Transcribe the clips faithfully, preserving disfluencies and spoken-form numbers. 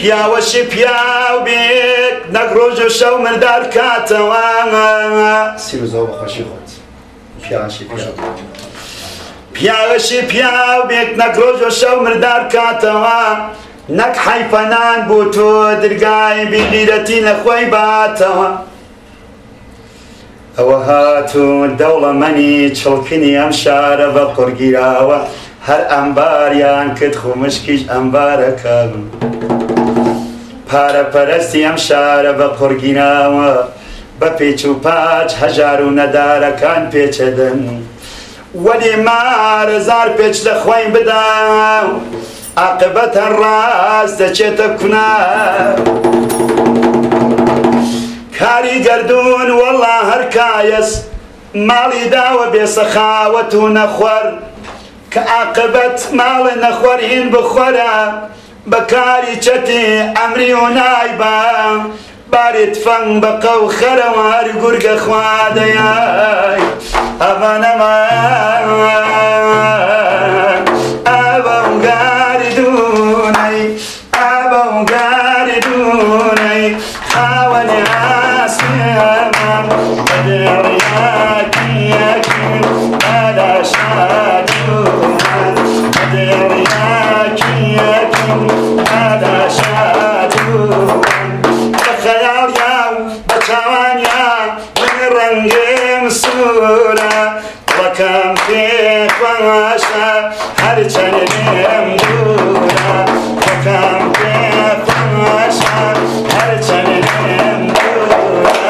پیاوەشی پیاو بێت نەک ڕۆژ و شەو مردار کاتەوە سیرۆزەوە بەخۆشی خۆت پیاوەشی پیاو پیاوەشی پیاو بێت نەک ڕۆژ و شەو مردار کاتەوە نەک حەیفەنان بۆ تۆ دەرگای بیغیرەتی لە خۆی باتەوە ئەوە هاتوون دەوڵەمەنی چڵکنی ئەم شارە بە قورگیراوە هەر ئەمباریان کرد خومشکیش ئەمبارەکە پارەپەرستی ئەم شارە بە قورگیراوە بە پێچ و پاچ هەژار و نەدارەکان پێچەدەن وەلی مارەزار پێچ لە خۆی بدا عاقبەت هەر ڕاست دەچێتە کونا کاری گەردوون وەڵا هەر کایەس ماڵی داوە بێسەخاوەت و نەخوەر کە عاقبەت ماڵە نەخوەر هین بخوەرە بەکاری چەتی ئەمری و نایبە بارێت فەنگ بە قەو خەرەوە هەر گورگە خوادەیای ئەڤانەمان ئەبە و گاردوونەی ئەبە و گاردوونەی خاوەنی ئاسمێمان بەدێڕیاکی یەکن ئەدا شادومان بەدێڕیاکی یەکن ئەدا شادومان بەخەیاڵ یاو بە چاوان یا من ڕەنگێم سوورە وەکەم پێخواشە هەرچەند لێم دوورە وەکەم پێخواشە هەرچەند لێم دوورە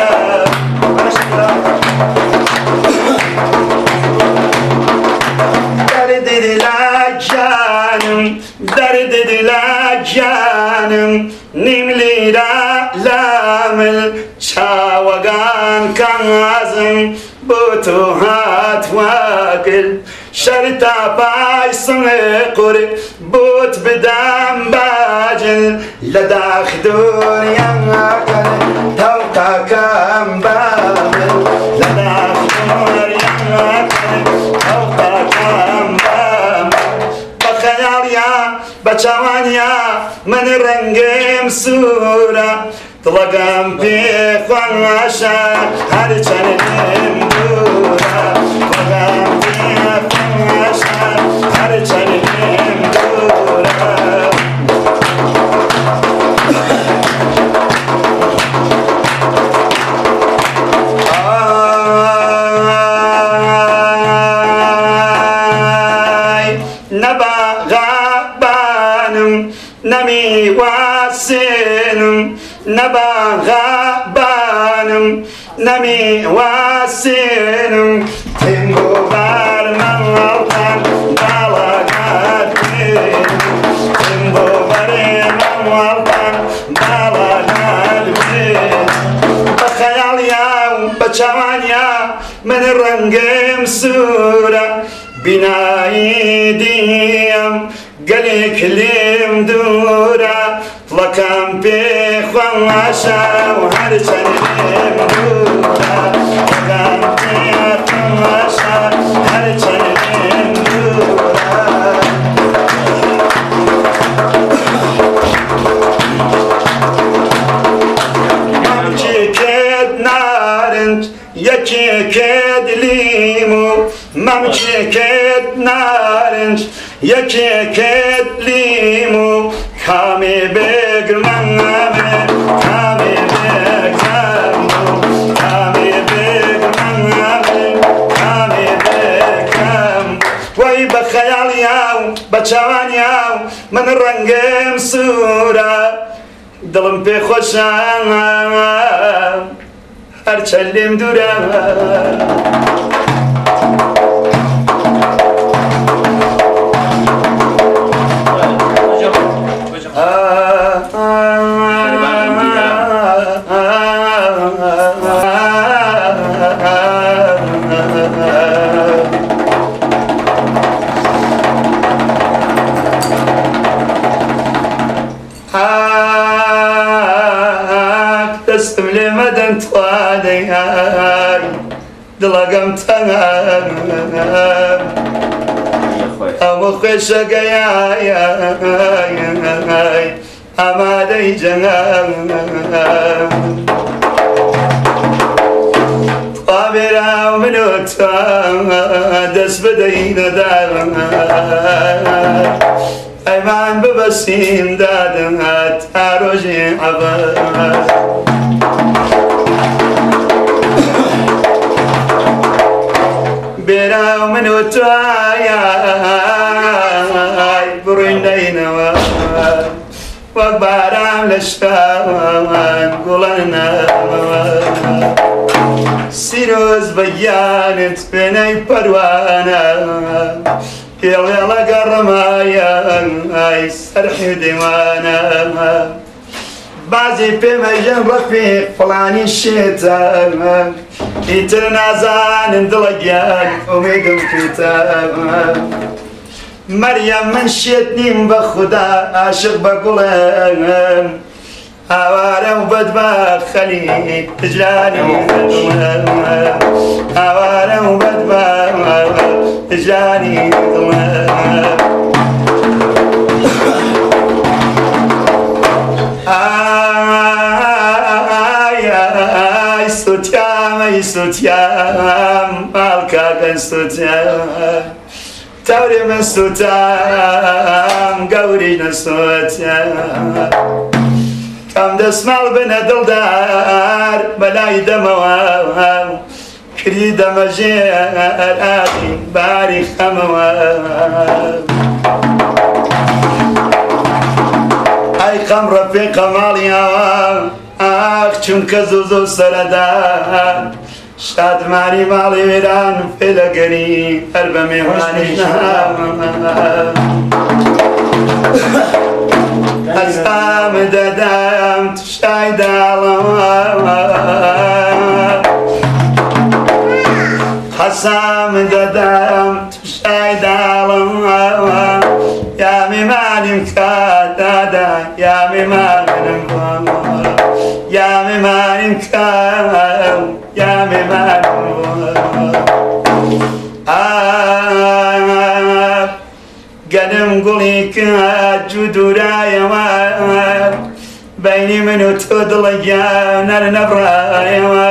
دەردی دلا گیانم دەردی دلا گیانم نیم لیرە لامل چاوەگان کازم بۆ تۆ هاتوواگل شەر تاپای سڵێ قوڕ بۆت بدەم باجل لە داخ دۆریەکەن تەوقەکەم بامل لە داخ دۆریەکەن تەوقەکەم بامل بە خەیاڵیا بە چاوانیا من ڕەنگێم سوورە دڵەکەم پێخواشە هەرچەند لێم دوورە دڵەکەم پێخواشە هەرچەند لێم دوورە ئای نەباغابانم نەمیواسێنم نەباغابانم نەمیواسێنم تێنگۆ بارمەڵتان باڵاگات بێنم تێنگۆ بەرێمەڵتان باڵاگات بێنم بە خەیاڵیا و بە چاوانیا من ڕەنگێم سوورە بینایی دیم گەلێک لێم دوورە دڵەکەم پێخواشە و هەرچەند لێم دوورە دڵەکەم پێخواشە هەرچەند لێم دوورە مەمچێکێت نارنج یەکێکێت لیمو مەمچێکێت نارنج یەکێکێت لیمو کامێ بێگرمەمێ کامێ بێکەمو کامێ بێگرمەمێ کامێ بێکەم وەی بە خەیاڵیا و بە چاوانیا و من ڕەنگێم سوورە دڵم پێخۆشە هەرچەند لێم دوورە دەستم لێ مەدەن توانەی دڵەکەم تەنگە ئەوە خێشەکەیە ئامادەی جەنگان وابێراو منۆ تۆ دەست بدەینە داوان ئەیمان ببەسین دادەنات تا ڕۆژێ عەبەر بێراو منۆ توایە بڕووین دەینەوە وەک باران لە شاوان گوڵەنەوە سیرۆز بە گیانت پێنەی پەروانە پێڵێڵە گەڕەمایە ئای سەرحی دێوانە بازی پێمەژەن ڕەفیق فڵانی شێتە ئیتر نازانن دڵە گیان ئومێدم پێتە مەریەم من شێت نیم بە خودا عاشق بە گوڵم ئاوارە و بەدبەخت خەلیل هجرانی دڵم ئاوارە و بەدبەخت هجرانی دڵم ئای سوتیام ئەی سوتیام ماڵکاکەن سوتیام تەورێ من سوتام گەوری نەسوتیام کەم دەسماڵ بنە دڵدار بەلای دەمەوە کری دەمەژێر ئاتی باری خەمەوە ئای خەم ڕەفیقە ماڵیەوە ئاخ چونکە زوو زوو سەرەدا شادمانی ماڵی وێران فێلەگەری هەر بە میوانی هەستام دەدام توشای داڵەوە هەسام دەدام توشای داڵەوە یا میمانیم کات دادا یا میمانم یا میمانیم کات یا میمانم گەنم گوڵی کات جودورایەوە بەینی من و تۆ دڵە گیانەر نەبڕایەوە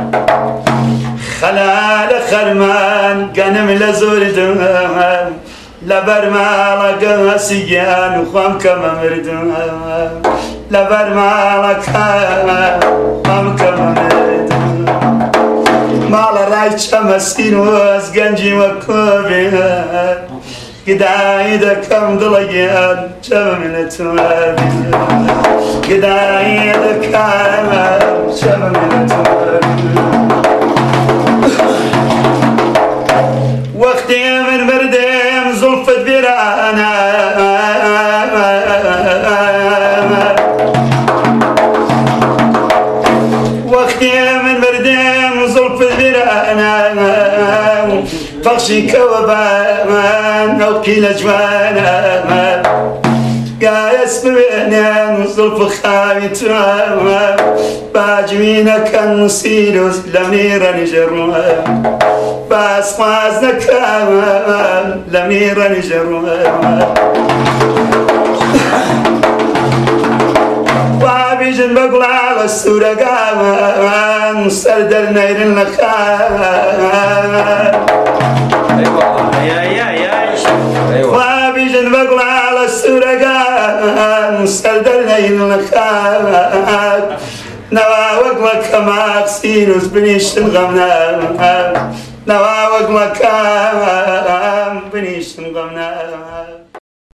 خەلالە خەرمان گەنم لە زۆر دڵە لەبەر ماڵەکە هەسیگیان و خۆم کەمە مردم لەبەر ماڵەکە خۆم کەمە مردم ماڵە ڕای چەمەسکین وەز گەنجی وە کۆبێ گدایی دەکەم دڵە گیان چەمە منە تۆ گدایی دەکەم چەمە منە تۆ وەختی من بردێم زوڵفت بیرانە وەختی من بردێم زوڵفت بیرانە فەخشی کەوە بەمان ئەوکی لە جوانە گایەس بوێنێن زوڵف خاوی توامە باجوینەکەن سیرۆز لە میرە نیژەڕوە باسخواز نەکەمە لە میرە نیژەڕوە وابیژن بە گوڵاڵە سوورەگاوان سەر دەرنەیرن لە خاوان وابیژن بە گوڵاڵە سوورەگاوان سەر دەرنەیرن لە خاوان نەوا وەک وە کەماک سیرۆز بنیشتن غەم ناوە نەوا وەک وە کەماک